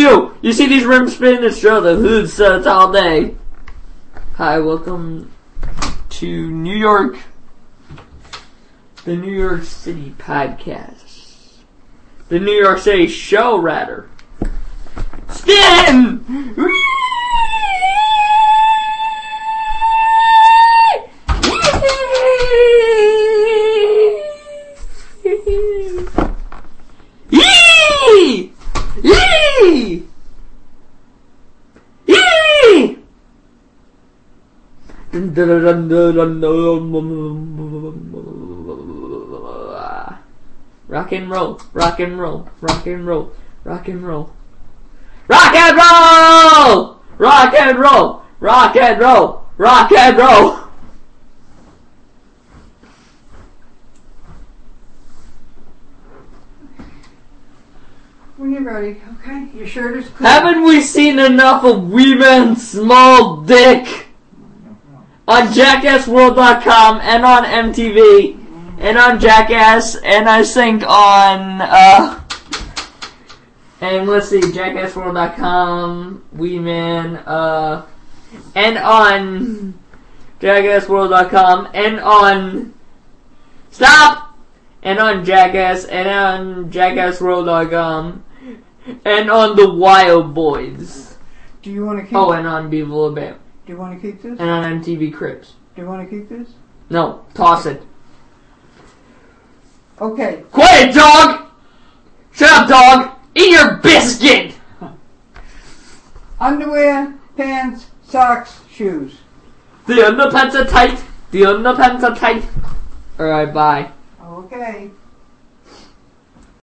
You see these rims spinning? It's show the hood sets all day. Hi, welcome to New York. The New York City podcast. The New York City show, rather. Spin! Yee! Yee! Yee! Rock and roll, rock and roll, rock and roll, rock and roll. Rock and roll! Rock and roll! Rock and roll! Rock and roll! When you're ready, okay? Your shirt is clear. Haven't we seen enough of Wee Man's Small Dick on JackassWorld.com and on MTV and on Jackass and I think on and let's see, JackassWorld.com, Wee Man, and on JackassWorld.com and on Stop! And on Jackass and on JackassWorld.com. And on the Wild Boys. Do you want to keep Oh, and on Beaver Alabama. Do you want to keep this? And on MTV Cribs. Do you want to keep this? No, toss it. Okay. Quiet, dog! Shut up, dog! Eat your biscuit! Underwear, pants, socks, shoes. The underpants are tight. The underpants are tight. Alright, bye. Okay.